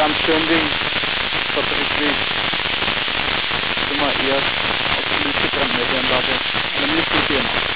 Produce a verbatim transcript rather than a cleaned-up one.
Kernstörnwing, Fabrikweg, sind wir erst auf fünfzig Gramm Meteranlage, nämlich die Firma.